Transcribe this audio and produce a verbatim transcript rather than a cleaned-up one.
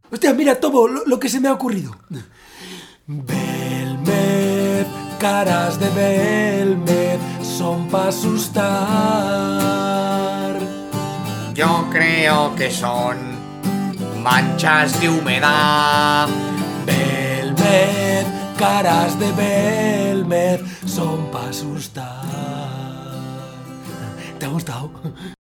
Hostia, mira, Tomo, lo, lo que se me ha ocurrido. Belmez, caras de Belmez, son pa' asustar. Yo creo que son manchas de humedad. Belmez, caras de Belmez, son pa' asustar. ¿Te ha gustado?